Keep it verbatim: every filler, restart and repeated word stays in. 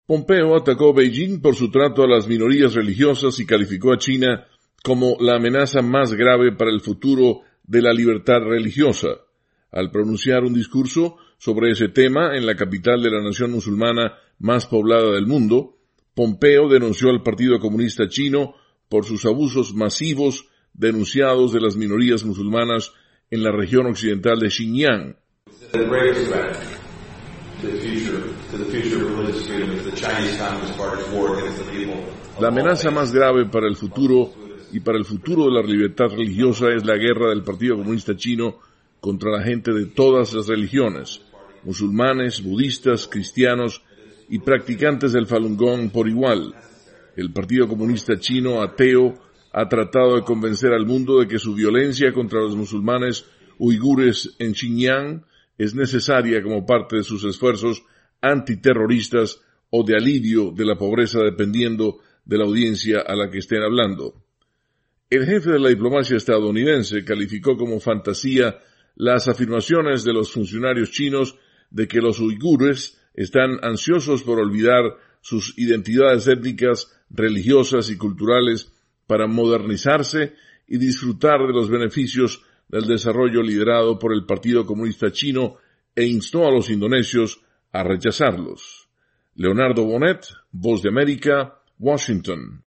Pompeo atacó Beijing por su trato a las minorías religiosas y calificó a China como la amenaza más grave para el futuro de la libertad religiosa. Al pronunciar un discurso sobre ese tema en la capital de la nación musulmana más poblada del mundo, Pompeo denunció al Partido Comunista Chino por sus abusos masivos denunciados de las minorías musulmanas en la región occidental de Xinjiang. La amenaza más grave para el futuro y para el futuro de la libertad religiosa es la guerra del Partido Comunista Chino contra la gente de todas las religiones, musulmanes, budistas, cristianos y practicantes del Falun Gong por igual. El Partido Comunista Chino ateo ha tratado de convencer al mundo de que su violencia contra los musulmanes uigures en Xinjiang es necesaria como parte de sus esfuerzos antiterroristas o de alivio de la pobreza dependiendo de la audiencia a la que estén hablando. El jefe de la diplomacia estadounidense calificó como fantasía las afirmaciones de los funcionarios chinos de que los uigures están ansiosos por olvidar sus identidades étnicas, religiosas y culturales para modernizarse y disfrutar de los beneficios del desarrollo liderado por el Partido Comunista Chino e instó a los indonesios a rechazarlos. Leonardo Bonet, Voz de América, Washington.